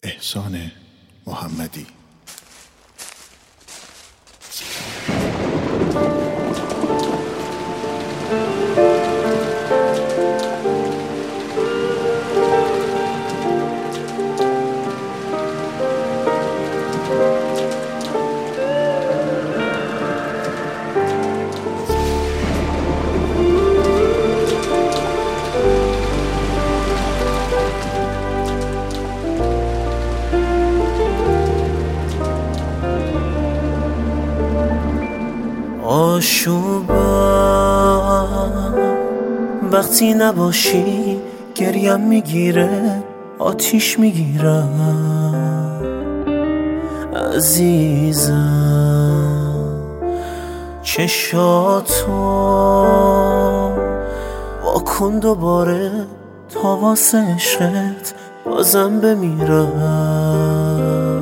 احسان محمدی. آشوبم وقتی نباشی گریم میگیره، آتیش میگیرم عزیزم. چشاتو واکن دوباره تا واسه عشقت بازم بمیرم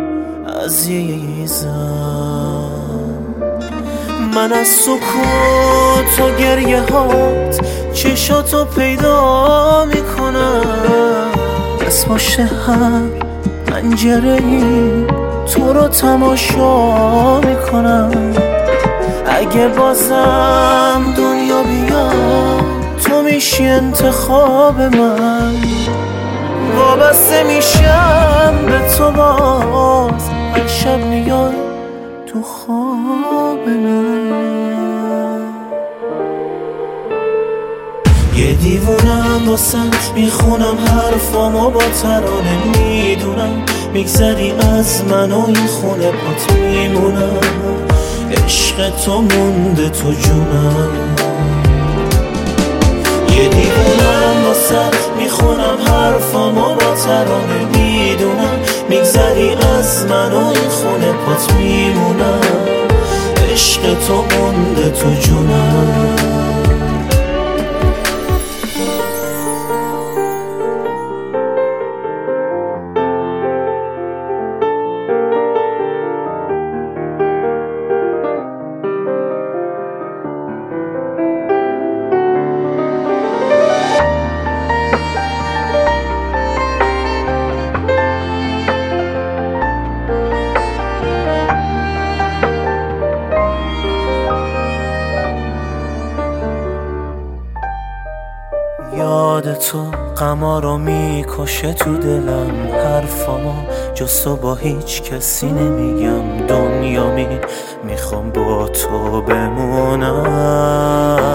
عزیزم. من از سکوت و گریه هات چشاتو پیدا میکنم، از پشت هر پنجره‌ای تو رو تماشا میکنم. اگه بازم دنیا بیاد تو میشی انتخاب من، وابسته میشم به تو باز هر شب میای تو خواب من. یه دیوونم واسط میخونم حرفامو با ترانه میدونم، میگذری از من و این خونه پات میمونم. عشق تو مونده تو جونم. یه دیوونم واسط میخونم حرفامو با ترانه میدونم، میگذری از من و این خونه پات میمونم. عشق تو مونده تو جونم. یاد تو غما رو میکشه تو دلم، حرفامو جز تو با هیچ کسی نمیگم. دنیا میخوام با تو بمونم.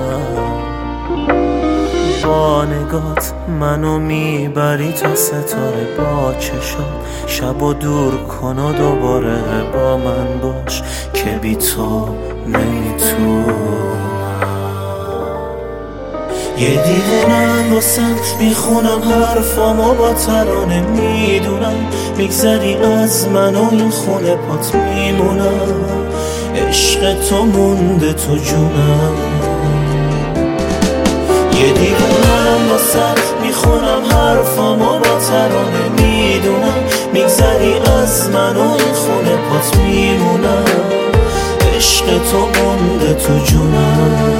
با نگات منو میبری تا ستاره، با چشات شبو دور کن و دوباره با من باش که بی تو نمیتونم. یه دیوونم واسط میخونم حرفامو با ترانه میدونم، میگذری از من و این خونه پات میمونم. عشق تو مونده تو جونم. یه دیوونم واسط میخونم حرفامو با ترانه میدونم، میگذری از من و این خونه پات میمونم. عشق تو مونده تو جونم.